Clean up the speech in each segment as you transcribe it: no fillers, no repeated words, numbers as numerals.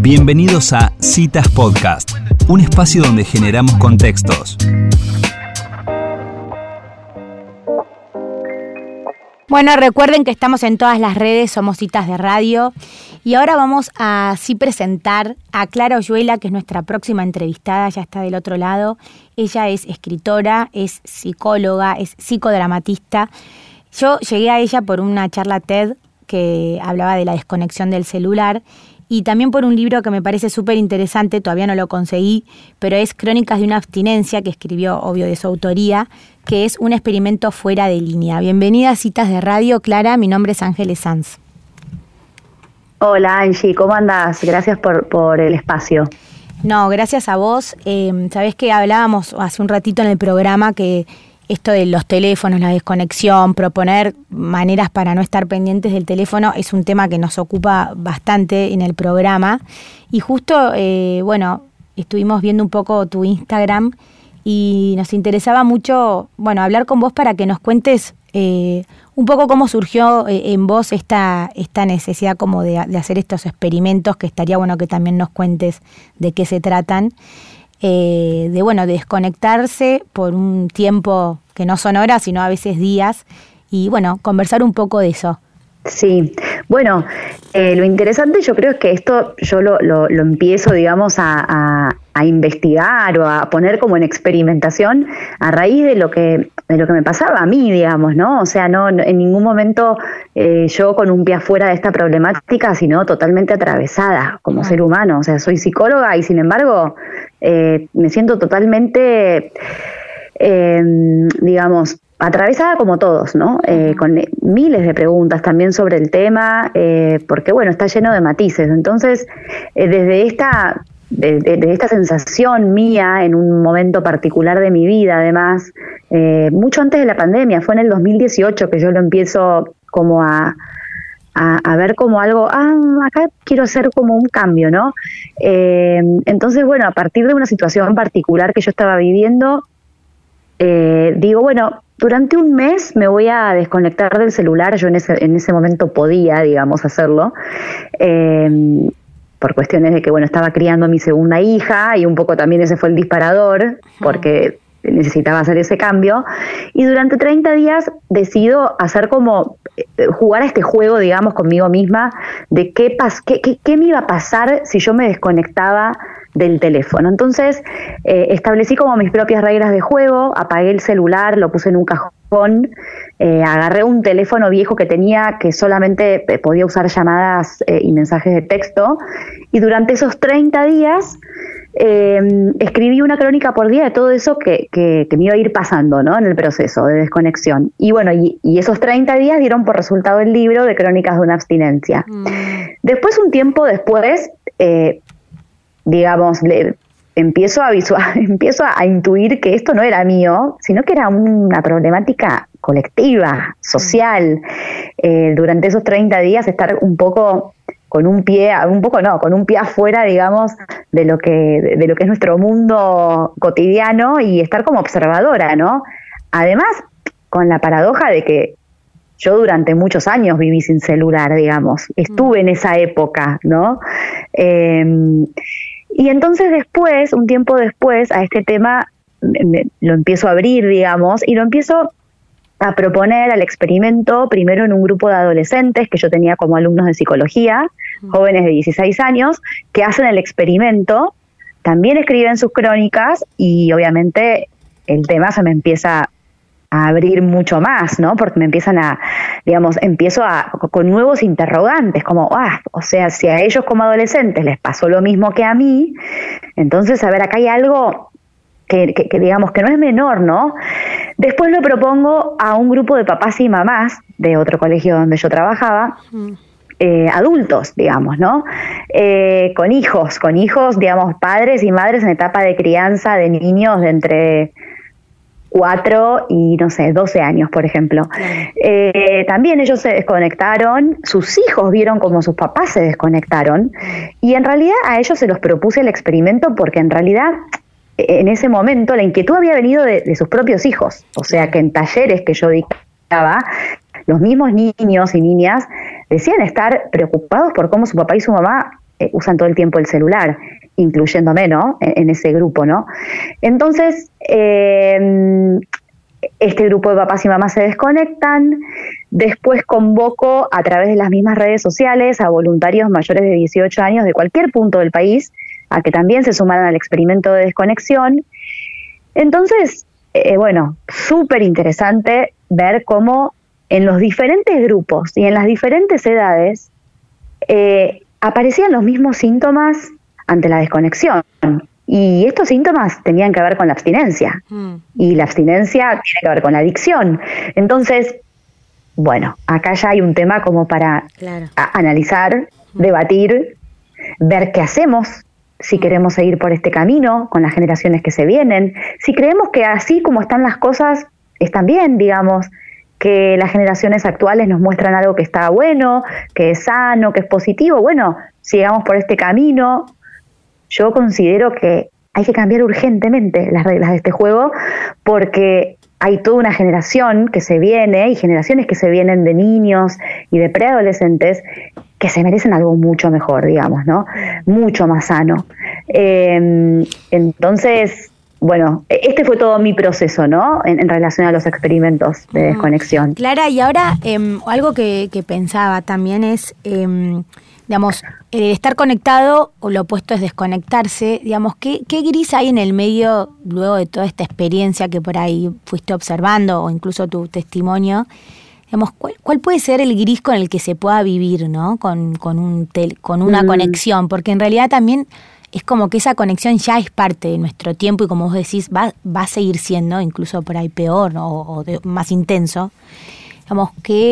Bienvenidos a Citas Podcast, un espacio donde generamos contextos. Bueno, recuerden que estamos en todas las redes, somos Citas de Radio. Y ahora vamos a presentar a Clara Oyuela, que es nuestra próxima entrevistada, ya está del otro lado. Ella es escritora, es psicóloga, es psicodramatista. Yo llegué a ella por una charla TED que hablaba de la desconexión del celular y también por un libro que me parece súper interesante, todavía no lo conseguí, pero es Crónicas de una abstinencia, que escribió, obvio, de su autoría, que es un experimento fuera de línea. Bienvenida a Citas de Radio, Clara, mi nombre es Ángeles Sanz. Hola Angie, ¿cómo andás? Gracias por el espacio. No, gracias a vos. Sabés que hablábamos hace un ratito en el programa que esto de los teléfonos, la desconexión, proponer maneras para no estar pendientes del teléfono es un tema que nos ocupa bastante en el programa. Y justo, estuvimos viendo un poco tu Instagram y nos interesaba mucho, hablar con vos para que nos cuentes un poco cómo surgió en vos esta necesidad como de hacer estos experimentos, que estaría bueno que también nos cuentes de qué se tratan. De desconectarse por un tiempo que no son horas, sino a veces días, y conversar un poco de eso. Sí, lo interesante yo creo es que esto yo lo empiezo, digamos, a investigar o a poner como en experimentación a raíz de lo que me pasaba a mí, digamos, ¿no? O sea, no en ningún momento yo con un pie afuera de esta problemática, sino totalmente atravesada como ser humano. O sea, soy psicóloga y sin embargo me siento totalmente, atravesada como todos, ¿no? Con miles de preguntas también sobre el tema, porque está lleno de matices. Entonces, desde esta sensación mía en un momento particular de mi vida, además, mucho antes de la pandemia, fue en el 2018 que yo lo empiezo como a ver como algo, acá quiero hacer como un cambio, ¿no? Entonces, a partir de una situación particular que yo estaba viviendo, digo, durante un mes me voy a desconectar del celular. Yo en ese momento podía, digamos, hacerlo, por cuestiones de que, estaba criando a mi segunda hija y un poco también ese fue el disparador, porque necesitaba hacer ese cambio. Y durante 30 días decido hacer como jugar a este juego, digamos, conmigo misma, de qué me iba a pasar si yo me desconectaba del teléfono. Entonces, establecí como mis propias reglas de juego, apagué el celular, lo puse en un cajón, agarré un teléfono viejo que tenía que solamente podía usar llamadas y mensajes de texto, y durante esos 30 días escribí una crónica por día de todo eso que me iba a ir pasando, ¿no? En el proceso de desconexión. Y esos 30 días dieron por resultado el libro de Crónicas de una abstinencia. Después, un tiempo después, empiezo a intuir que esto no era mío, sino que era una problemática colectiva, social. Durante esos 30 días estar un poco con un pie afuera, digamos, de lo que es nuestro mundo cotidiano, y estar como observadora, ¿no? Además, con la paradoja de que yo durante muchos años viví sin celular, digamos, estuve en esa época, ¿no? Y entonces después, un tiempo después, a este tema lo empiezo a abrir, digamos, y lo empiezo a proponer al experimento, primero en un grupo de adolescentes que yo tenía como alumnos de psicología, jóvenes de 16 años, que hacen el experimento, también escriben sus crónicas, y obviamente el tema se me empieza a abrir mucho más, ¿no? Porque me empiezan con nuevos interrogantes, como, o sea, si a ellos como adolescentes les pasó lo mismo que a mí, entonces, a ver, acá hay algo que digamos que no es menor, ¿no? Después lo propongo a un grupo de papás y mamás de otro colegio donde yo trabajaba, adultos, digamos, ¿no? Con hijos, digamos, padres y madres en etapa de crianza de niños de entre 4 y, 12 años, por ejemplo. También ellos se desconectaron, sus hijos vieron como sus papás se desconectaron, y en realidad a ellos se los propuse el experimento porque en realidad en ese momento la inquietud había venido de sus propios hijos. O sea que en talleres que yo dictaba, los mismos niños y niñas decían estar preocupados por cómo su papá y su mamá usan todo el tiempo el celular, incluyéndome, ¿no? En ese grupo, ¿no? Entonces, este grupo de papás y mamás se desconectan. Después convoco a través de las mismas redes sociales a voluntarios mayores de 18 años de cualquier punto del país a que también se sumaran al experimento de desconexión. Entonces, bueno, súper interesante ver cómo en los diferentes grupos y en las diferentes edades aparecían los mismos síntomas ante la desconexión. Y estos síntomas tenían que ver con la abstinencia. Y la abstinencia tiene que ver con la adicción. Entonces, bueno, acá ya hay un tema como para analizar, debatir, ver qué hacemos, si queremos seguir por este camino con las generaciones que se vienen, si creemos que así como están las cosas, están bien, digamos, que las generaciones actuales nos muestran algo que está bueno, que es sano, que es positivo. Bueno, sigamos por este camino. Yo considero que hay que cambiar urgentemente las reglas de este juego porque hay toda una generación que se viene y generaciones que se vienen de niños y de preadolescentes que se merecen algo mucho mejor, digamos, ¿no? Mucho más sano. Entonces, bueno, este fue todo mi proceso, ¿no? En relación a los experimentos de desconexión. Clara, y ahora algo que pensaba también es, digamos, el estar conectado o lo opuesto es desconectarse. Digamos, ¿qué gris hay en el medio luego de toda esta experiencia que por ahí fuiste observando o incluso tu testimonio? Digamos, ¿cuál puede ser el gris con el que se pueda vivir, ¿no? Con una conexión, porque en realidad también es como que esa conexión ya es parte de nuestro tiempo y como vos decís, va a seguir siendo, incluso por ahí peor, ¿no? o más intenso. Digamos,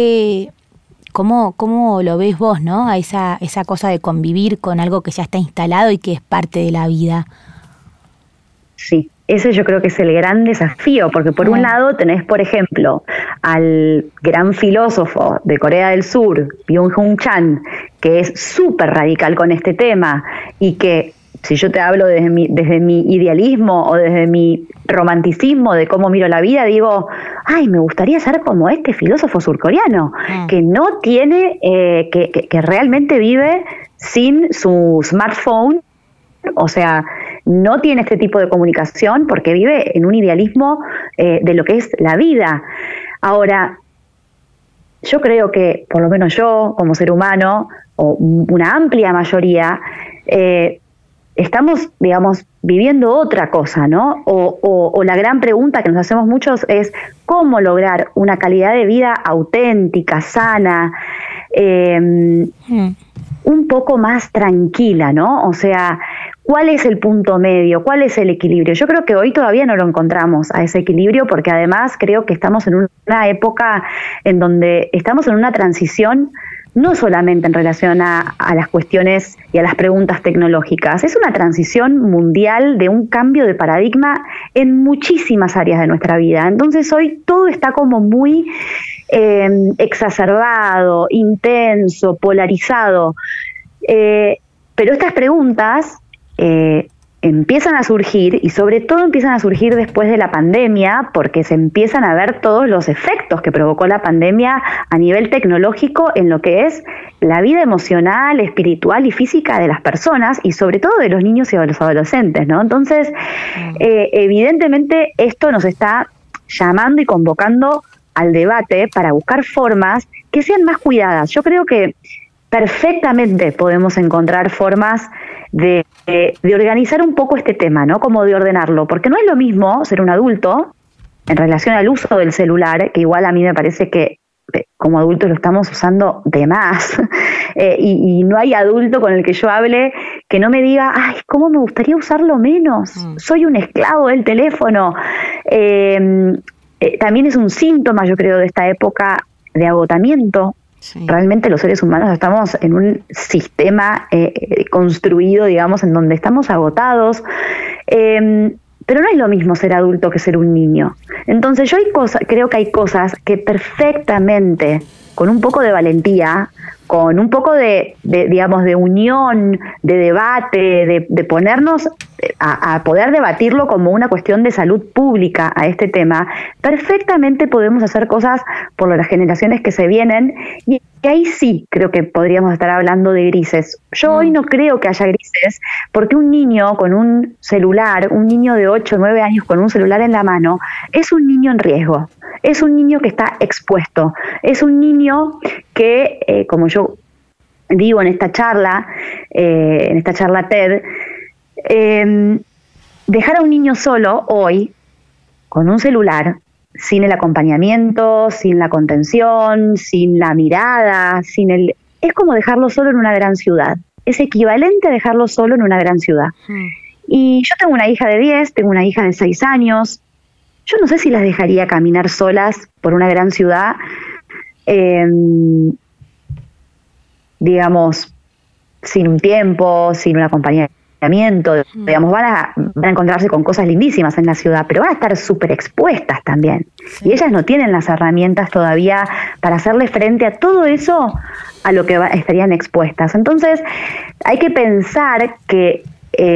¿cómo lo ves vos, ¿no? A esa cosa de convivir con algo que ya está instalado y que es parte de la vida. Sí. Ese yo creo que es el gran desafío, porque por un lado tenés, por ejemplo, al gran filósofo de Corea del Sur, Byung-Hun Chan, que es súper radical con este tema y que, si yo te hablo desde mi idealismo o desde mi romanticismo de cómo miro la vida, digo, ay, me gustaría ser como este filósofo surcoreano, que no tiene, que realmente vive sin su smartphone, o sea, no tiene este tipo de comunicación porque vive en un idealismo de lo que es la vida. Ahora, yo creo que, por lo menos yo, como ser humano, o una amplia mayoría, estamos, digamos, viviendo otra cosa, ¿no? O la gran pregunta que nos hacemos muchos es ¿cómo lograr una calidad de vida auténtica, sana, un poco más tranquila, ¿no? O sea, ¿cuál es el punto medio? ¿Cuál es el equilibrio? Yo creo que hoy todavía no lo encontramos a ese equilibrio porque además creo que estamos en una época en donde estamos en una transición no solamente en relación a las cuestiones y a las preguntas tecnológicas, es una transición mundial de un cambio de paradigma en muchísimas áreas de nuestra vida. Entonces hoy todo está como muy exacerbado, intenso, polarizado, pero estas preguntas empiezan a surgir y sobre todo empiezan a surgir después de la pandemia porque se empiezan a ver todos los efectos que provocó la pandemia a nivel tecnológico en lo que es la vida emocional, espiritual y física de las personas y sobre todo de los niños y de los adolescentes, ¿no? Entonces, evidentemente esto nos está llamando y convocando al debate para buscar formas que sean más cuidadas. Yo creo que perfectamente podemos encontrar formas de organizar un poco este tema, ¿no? Como de ordenarlo, porque no es lo mismo ser un adulto en relación al uso del celular, que igual a mí me parece que como adultos lo estamos usando de más, y no hay adulto con el que yo hable que no me diga, ay, ¿cómo me gustaría usarlo menos? Soy un esclavo del teléfono. También es un síntoma, yo creo, de esta época de agotamiento. Sí. Realmente los seres humanos estamos en un sistema construido, digamos, en donde estamos agotados, pero no es lo mismo ser adulto que ser un niño. Entonces yo creo que hay cosas que perfectamente, con un poco de valentía, con un poco digamos, de unión, de debate, de ponernos a poder debatirlo como una cuestión de salud pública a este tema, perfectamente podemos hacer cosas por las generaciones que se vienen y que ahí sí creo que podríamos estar hablando de grises. Yo hoy no creo que haya grises, porque un niño con un celular, un niño de 8 o 9 años con un celular en la mano, es un niño en riesgo, es un niño que está expuesto, es un niño que, como yo digo en esta charla TED, dejar a un niño solo hoy, con un celular, sin el acompañamiento, sin la contención, sin la mirada, es como dejarlo solo en una gran ciudad. Es equivalente a dejarlo solo en una gran ciudad. Y yo tengo una hija de 10, tengo una hija de 6 años. Yo no sé si las dejaría caminar solas por una gran ciudad, digamos, sin un tiempo, sin un acompañamiento. Digamos, van a encontrarse con cosas lindísimas en la ciudad, pero van a estar súper expuestas también. Sí. Y ellas no tienen las herramientas todavía para hacerle frente a todo eso a lo que estarían expuestas. Entonces, hay que pensar que,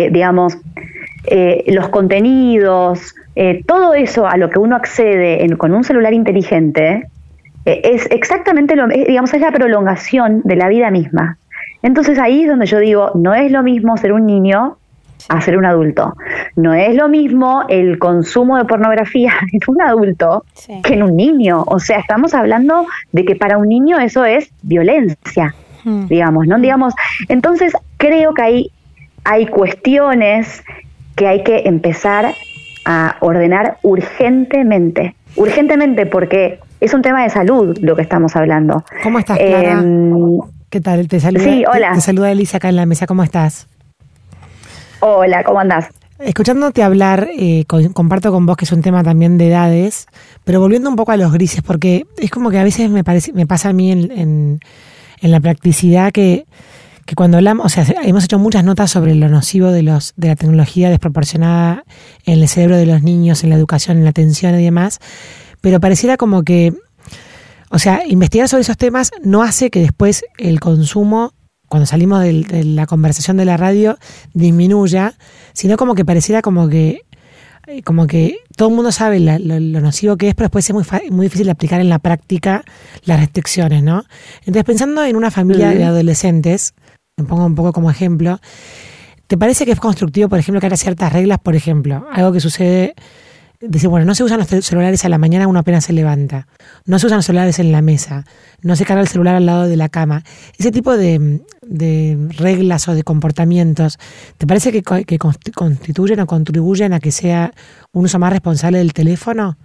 los contenidos, todo eso a lo que uno accede con un celular inteligente, es exactamente es la prolongación de la vida misma. Entonces ahí es donde yo digo, no es lo mismo ser un niño a ser un adulto. No es lo mismo el consumo de pornografía en un adulto que en un niño. O sea, estamos hablando de que para un niño eso es violencia, digamos, ¿no? Digamos, entonces creo que hay cuestiones que hay que empezar a ordenar urgentemente, porque es un tema de salud lo que estamos hablando. ¿Cómo estás, Clara? ¿Qué tal? Te saluda Elisa acá en la mesa. ¿Cómo estás? Hola, ¿cómo andás? Escuchándote hablar, comparto con vos que es un tema también de edades, pero volviendo un poco a los grises, porque es como que a veces me pasa a mí en la practicidad que cuando hablamos, o sea, hemos hecho muchas notas sobre lo nocivo de la tecnología desproporcionada en el cerebro de los niños, en la educación, en la atención y demás, pero pareciera como que, o sea, investigar sobre esos temas no hace que después el consumo, cuando salimos de la conversación de la radio, disminuya, sino como que pareciera como que todo el mundo sabe lo nocivo que es, pero después es muy difícil de aplicar en la práctica las restricciones, ¿no? Entonces, pensando en una familia de adolescentes, me pongo un poco como ejemplo, ¿te parece que es constructivo, por ejemplo, que haya ciertas reglas? Por ejemplo, algo que sucede... Dice, bueno, no se usan los celulares a la mañana, uno apenas se levanta. No se usan los celulares en la mesa. No se carga el celular al lado de la cama. Ese tipo de reglas o de comportamientos, ¿te parece que constituyen o contribuyen a que sea un uso más responsable del teléfono?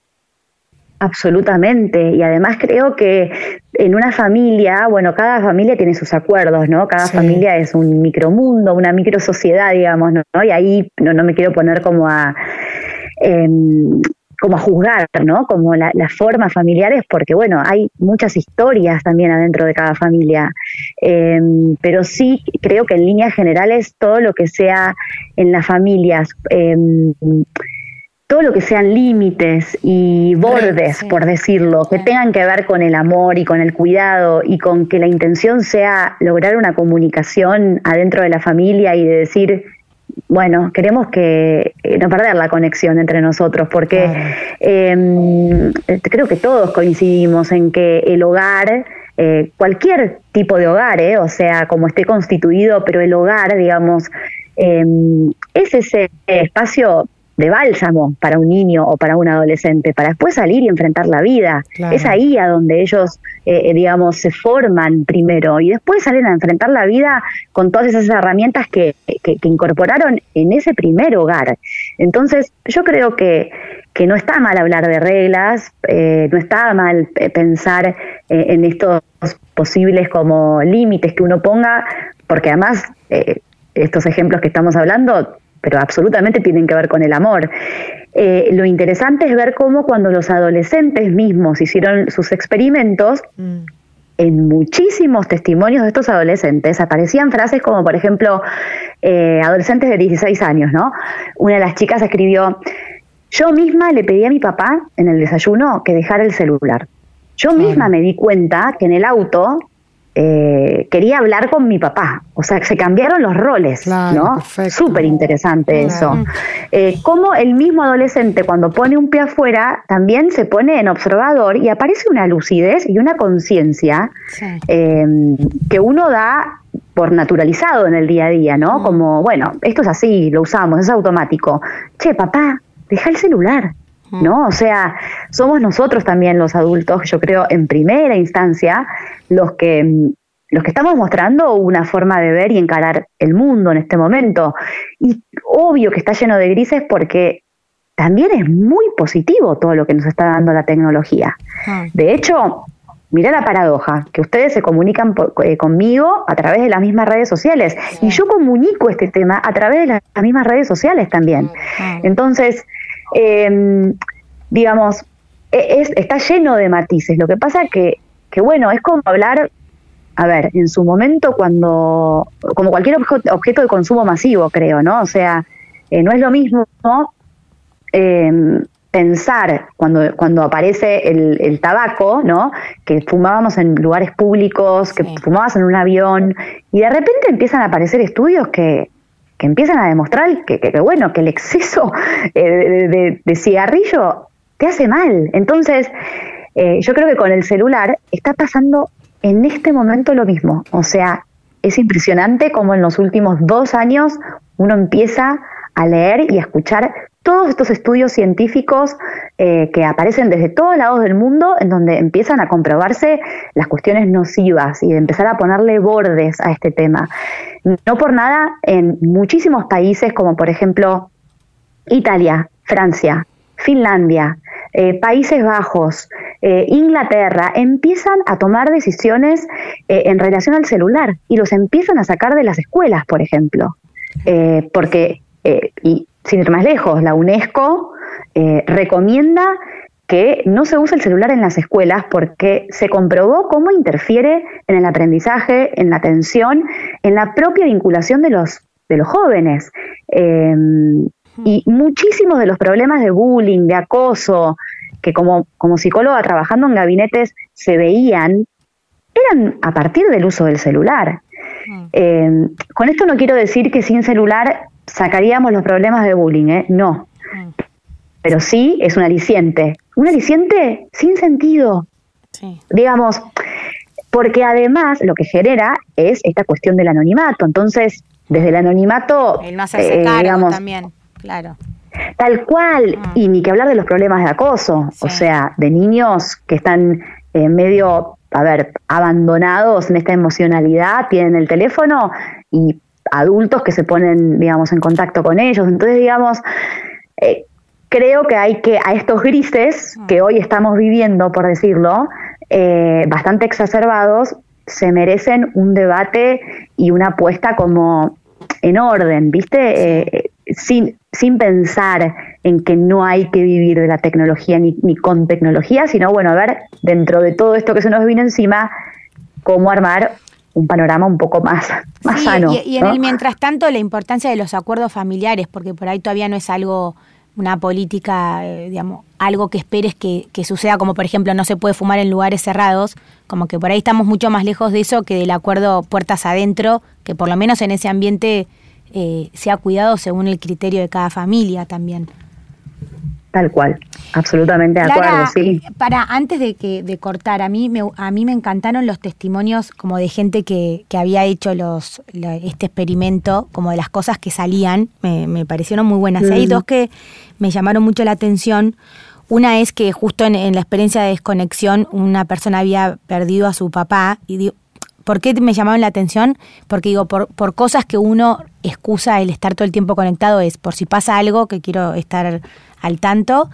Absolutamente, y además creo que en una familia, bueno, cada familia tiene sus acuerdos, ¿no? Cada familia es un micromundo, una microsociedad, digamos, ¿no? Y ahí no me quiero poner como a juzgar, ¿no? Como las formas familiares, porque bueno, hay muchas historias también adentro de cada familia, pero sí creo que en líneas generales todo lo que sea en las familias, todo lo que sean límites y bordes, por decirlo, que tengan que ver con el amor y con el cuidado y con que la intención sea lograr una comunicación adentro de la familia y de decir, bueno, queremos que no perder la conexión entre nosotros, porque creo que todos coincidimos en que el hogar, cualquier tipo de hogar, o sea, como esté constituido, pero el hogar, digamos, es ese espacio de bálsamo para un niño o para un adolescente, para después salir y enfrentar la vida. Claro. Es ahí a donde ellos, se forman primero y después salen a enfrentar la vida con todas esas herramientas que incorporaron en ese primer hogar. Entonces, yo creo que no está mal hablar de reglas, no está mal pensar en estos posibles como límites que uno ponga, porque además estos ejemplos que estamos hablando, pero absolutamente tienen que ver con el amor. Lo interesante es ver cómo cuando los adolescentes mismos hicieron sus experimentos, en muchísimos testimonios de estos adolescentes aparecían frases como, por ejemplo, adolescentes de 16 años, ¿no? Una de las chicas escribió: yo misma le pedí a mi papá en el desayuno que dejara el celular. Yo misma me di cuenta que en el auto quería hablar con mi papá. O sea, se cambiaron los roles, claro, ¿no? Perfecto. Súper interesante eso. Cómo el mismo adolescente, cuando pone un pie afuera, también se pone en observador y aparece una lucidez y una conciencia que uno da por naturalizado en el día a día, ¿no? Como, bueno, esto es así, lo usamos, es automático. Che, papá, deja el celular, ¿no? O sea, somos nosotros también los adultos, yo creo, en primera instancia, los que estamos mostrando una forma de ver y encarar el mundo en este momento. Y obvio que está lleno de grises porque también es muy positivo todo lo que nos está dando la tecnología. De hecho, mirá la paradoja, que ustedes se comunican conmigo a través de las mismas redes sociales. Y yo comunico este tema a través de las mismas redes sociales también. Entonces, digamos, está lleno de matices. Lo que pasa que bueno, es como hablar, a ver, en su momento como cualquier objeto de consumo masivo, creo, ¿no? O sea, no es lo mismo pensar cuando aparece el tabaco, ¿no? Que fumábamos en lugares públicos, que fumabas en un avión, y de repente empiezan a aparecer estudios que empiezan a demostrar que bueno, que el exceso de cigarrillo te hace mal. Entonces, yo creo que con el celular está pasando en este momento lo mismo. O sea, es impresionante cómo en los últimos 2 años uno empieza a leer y a escuchar todos estos estudios científicos que aparecen desde todos lados del mundo, en donde empiezan a comprobarse las cuestiones nocivas y de empezar a ponerle bordes a este tema. No por nada, en muchísimos países, como por ejemplo Italia, Francia, Finlandia, Países Bajos, Inglaterra, empiezan a tomar decisiones en relación al celular y los empiezan a sacar de las escuelas, por ejemplo. Porque, y sin ir más lejos, la UNESCO recomienda que no se use el celular en las escuelas porque se comprobó cómo interfiere en el aprendizaje, en la atención, en la propia vinculación de los jóvenes. Y muchísimos de los problemas de bullying, de acoso, que como psicóloga trabajando en gabinetes se veían, eran a partir del uso del celular. Con esto no quiero decir que sin celular sacaríamos los problemas de bullying, no. Pero sí es un aliciente sin sentido, digamos, porque además lo que genera es esta cuestión del anonimato. Entonces, desde el anonimato, el no hacerse cargo, digamos, también, claro. Tal cual, y ni que hablar de los problemas de acoso, o sea, de niños que están medio, abandonados en esta emocionalidad, tienen el teléfono, y adultos que se ponen, digamos, en contacto con ellos. Entonces, digamos, creo que hay que, a estos grises que hoy estamos viviendo, por decirlo, bastante exacerbados, se merecen un debate y una apuesta como en orden, ¿viste? Sin pensar en que no hay que vivir de la tecnología ni con tecnología, sino, bueno, a ver, dentro de todo esto que se nos vino encima, cómo armar un panorama un poco más sano. Y en el mientras tanto, la importancia de los acuerdos familiares, porque por ahí todavía no es algo, una política, digamos, algo que esperes que suceda, como por ejemplo no se puede fumar en lugares cerrados, como que por ahí estamos mucho más lejos de eso que del acuerdo puertas adentro, que por lo menos en ese ambiente sea cuidado según el criterio de cada familia también. Tal cual, absolutamente de Clara, acuerdo, sí. Antes de cortar, a mí me encantaron los testimonios como de gente que había hecho este experimento, como de las cosas que salían, me parecieron muy buenas. Hay 2 que me llamaron mucho la atención. Una es que justo en la experiencia de desconexión una persona había perdido a su papá y digo, ¿por qué me llamaron la atención? Porque digo, por cosas que uno excusa el estar todo el tiempo conectado, es por si pasa algo que quiero estar al tanto.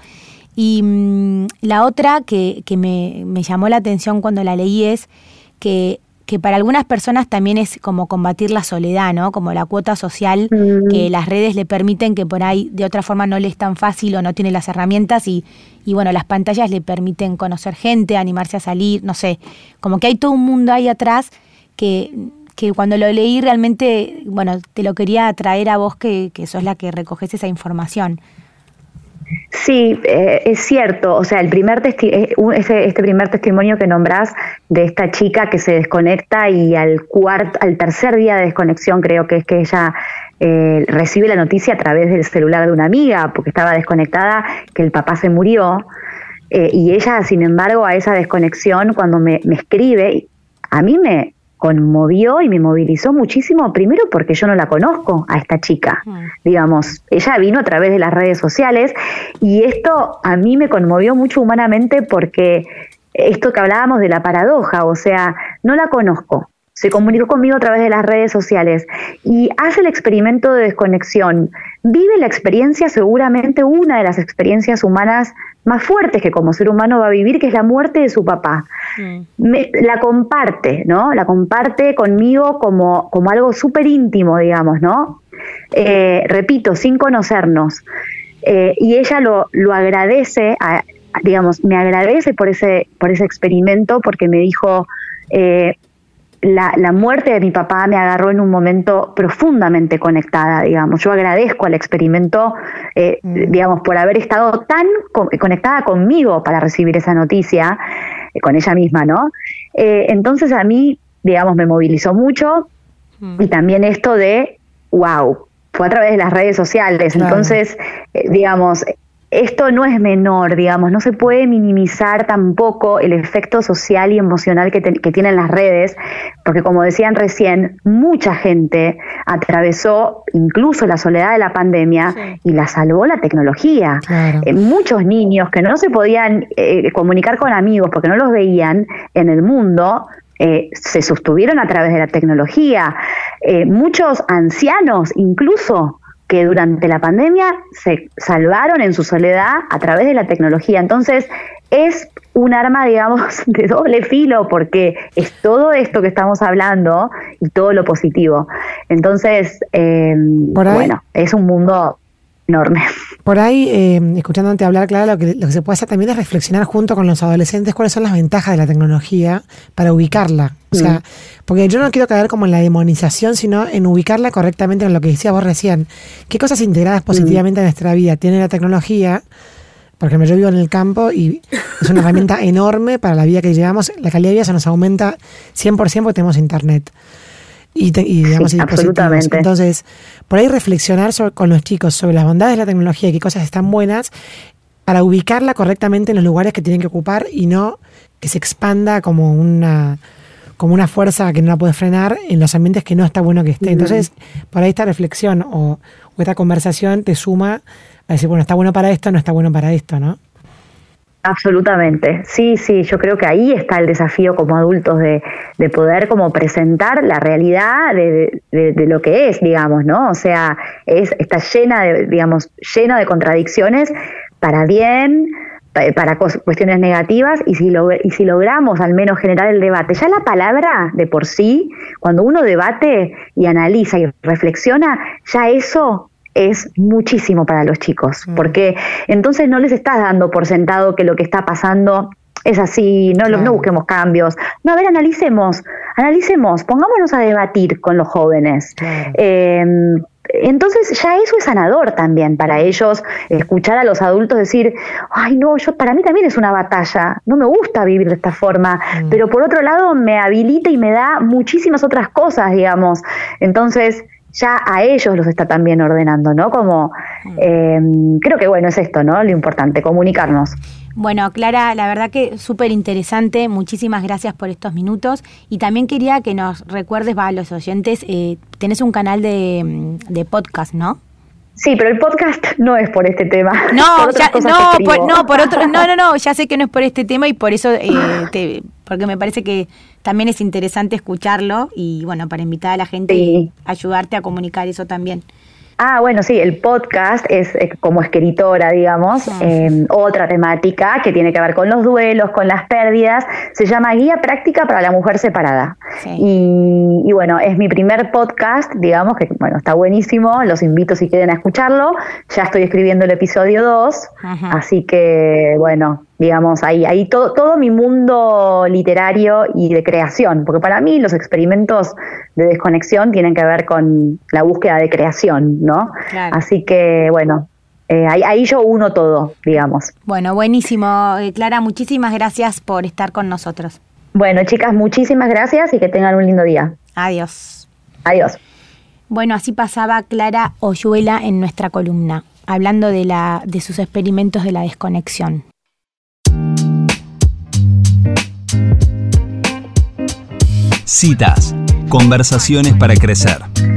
Y la otra que me llamó la atención cuando la leí es que para algunas personas también es como combatir la soledad, ¿no? Como la cuota social que las redes le permiten, que por ahí de otra forma no le es tan fácil o no tiene las herramientas y bueno, las pantallas le permiten conocer gente, animarse a salir, no sé, como que hay todo un mundo ahí atrás que cuando lo leí realmente, bueno, te lo quería traer a vos que sos la que recoges esa información. Sí, es cierto. O sea, este primer testimonio que nombrás de esta chica que se desconecta y al tercer día de desconexión, creo que es que ella recibe la noticia a través del celular de una amiga, porque estaba desconectada, que el papá se murió. Y ella, sin embargo, a esa desconexión, cuando me escribe, a mí me conmovió y me movilizó muchísimo, primero porque yo no la conozco a esta chica, digamos, ella vino a través de las redes sociales y esto a mí me conmovió mucho humanamente porque esto que hablábamos de la paradoja, o sea, no la conozco, se comunicó conmigo a través de las redes sociales y hace el experimento de desconexión, vive la experiencia, seguramente una de las experiencias humanas más fuertes que como ser humano va a vivir, que es la muerte de su papá. La comparte, ¿no? La comparte conmigo como algo súper íntimo, digamos, ¿no? Repito, sin conocernos. Y ella lo agradece, digamos, me agradece por ese experimento, porque me dijo, la muerte de mi papá me agarró en un momento profundamente conectada, digamos. Yo agradezco al experimento, digamos, por haber estado tan conectada conmigo para recibir esa noticia, con ella misma, ¿no? Entonces a mí, digamos, me movilizó mucho y también esto de, wow, fue a través de las redes sociales. Claro. Entonces, digamos, esto no es menor, digamos, no se puede minimizar tampoco el efecto social y emocional que tienen las redes, porque como decían recién, mucha gente atravesó incluso la soledad de la pandemia y la salvó la tecnología. Claro. Muchos niños que no se podían comunicar con amigos porque no los veían en el mundo, se sostuvieron a través de la tecnología. Muchos ancianos incluso que durante la pandemia se salvaron en su soledad a través de la tecnología. Entonces, es un arma, digamos, de doble filo, porque es todo esto que estamos hablando y todo lo positivo. Entonces, bueno, es un mundo enorme. Por ahí, escuchándote hablar, Clara, lo que se puede hacer también es reflexionar junto con los adolescentes cuáles son las ventajas de la tecnología para ubicarla. O sea, porque yo no quiero caer como en la demonización, sino en ubicarla correctamente en lo que decías vos recién. ¿Qué cosas integradas positivamente en nuestra vida tiene la tecnología? Por ejemplo, yo vivo en el campo y es una herramienta enorme para la vida que llevamos. La calidad de vida se nos aumenta 100% porque tenemos internet. Y digamos, y dispositivos. Entonces, por ahí reflexionar con los chicos sobre las bondades de la tecnología y qué cosas están buenas para ubicarla correctamente en los lugares que tienen que ocupar y no que se expanda como una fuerza que no la puede frenar en los ambientes que no está bueno que esté. Entonces, por ahí esta reflexión o esta conversación te suma a decir, bueno, está bueno para esto, no está bueno para esto, ¿no? Absolutamente, sí, yo creo que ahí está el desafío como adultos de poder como presentar la realidad de lo que es, digamos, ¿no? O sea, está llena de contradicciones para bien, para cuestiones negativas, y si logramos al menos generar el debate. Ya la palabra de por sí, cuando uno debate y analiza y reflexiona, ya eso es muchísimo para los chicos, porque entonces no les estás dando por sentado que lo que está pasando es así, no busquemos cambios. No, a ver, analicemos, pongámonos a debatir con los jóvenes. Claro. Entonces ya eso es sanador también para ellos, escuchar a los adultos decir, ay no, para mí también es una batalla, no me gusta vivir de esta forma, pero por otro lado me habilita y me da muchísimas otras cosas, digamos. Entonces ya a ellos los está también ordenando, ¿no? Como, creo que bueno, es esto, ¿no? Lo importante, comunicarnos. Bueno, Clara, la verdad que súper interesante, muchísimas gracias por estos minutos, y también quería que nos recuerdes, a los oyentes, tenés un canal de podcast, ¿no? Sí, pero el podcast no es por este tema. No, ya sé que no es por este tema y por eso, porque me parece que también es interesante escucharlo y bueno, para invitar a la gente y ayudarte a comunicar eso también. Ah, bueno, sí, el podcast es como escritora, digamos, otra temática que tiene que ver con los duelos, con las pérdidas, se llama Guía Práctica para la Mujer Separada. Sí. Y bueno, es mi primer podcast, digamos, que bueno, está buenísimo, los invito si quieren a escucharlo, ya estoy escribiendo el episodio 2, así que bueno, digamos, ahí todo mi mundo literario y de creación, porque para mí los experimentos de desconexión tienen que ver con la búsqueda de creación, ¿no? Claro. Así que, bueno, Ahí yo uno todo, digamos. Bueno, buenísimo. Clara, muchísimas gracias por estar con nosotros. Bueno, chicas, muchísimas gracias y que tengan un lindo día. Adiós. Adiós. Bueno, así pasaba Clara Oyuela en nuestra columna, hablando de sus experimentos de la desconexión. Citas. Conversaciones para crecer.